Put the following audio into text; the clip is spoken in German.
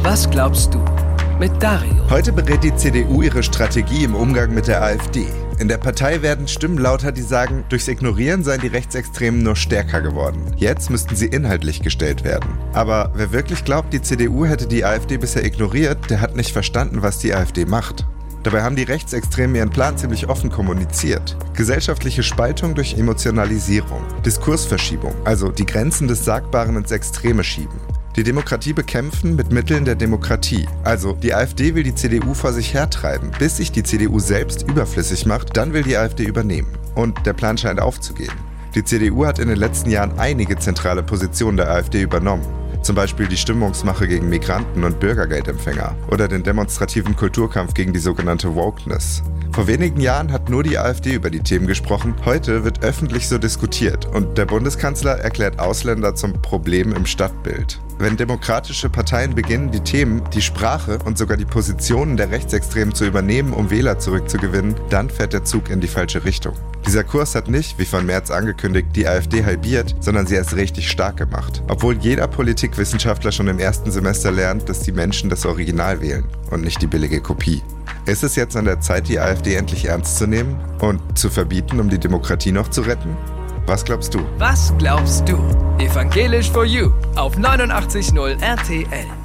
Was glaubst du? Mit Dario. Heute berät die CDU ihre Strategie im Umgang mit der AfD. In der Partei werden Stimmen lauter, die sagen, durchs Ignorieren seien die Rechtsextremen nur stärker geworden. Jetzt müssten sie inhaltlich gestellt werden. Aber wer wirklich glaubt, die CDU hätte die AfD bisher ignoriert, der hat nicht verstanden, was die AfD macht. Dabei haben die Rechtsextremen ihren Plan ziemlich offen kommuniziert. Gesellschaftliche Spaltung durch Emotionalisierung, Diskursverschiebung, also die Grenzen des Sagbaren ins Extreme schieben. Die Demokratie bekämpfen mit Mitteln der Demokratie. Also die AfD will die CDU vor sich hertreiben, bis sich die CDU selbst überflüssig macht, dann will die AfD übernehmen. Und der Plan scheint aufzugehen. Die CDU hat in den letzten Jahren einige zentrale Positionen der AfD übernommen. Zum Beispiel die Stimmungsmache gegen Migranten und Bürgergeldempfänger oder den demonstrativen Kulturkampf gegen die sogenannte Wokeness. Vor wenigen Jahren hat nur die AfD über die Themen gesprochen, heute wird öffentlich so diskutiert und der Bundeskanzler erklärt Ausländer zum Problem im Stadtbild. Wenn demokratische Parteien beginnen, die Themen, die Sprache und sogar die Positionen der Rechtsextremen zu übernehmen, um Wähler zurückzugewinnen, dann fährt der Zug in die falsche Richtung. Dieser Kurs hat nicht, wie von Merz angekündigt, die AfD halbiert, sondern sie erst richtig stark gemacht. Obwohl jeder Politikwissenschaftler schon im ersten Semester lernt, dass die Menschen das Original wählen und nicht die billige Kopie. Ist es jetzt an der Zeit, die AfD endlich ernst zu nehmen und zu verbieten, um die Demokratie noch zu retten? Was glaubst du? Was glaubst du? Evangelisch for You auf 89.0 RTL.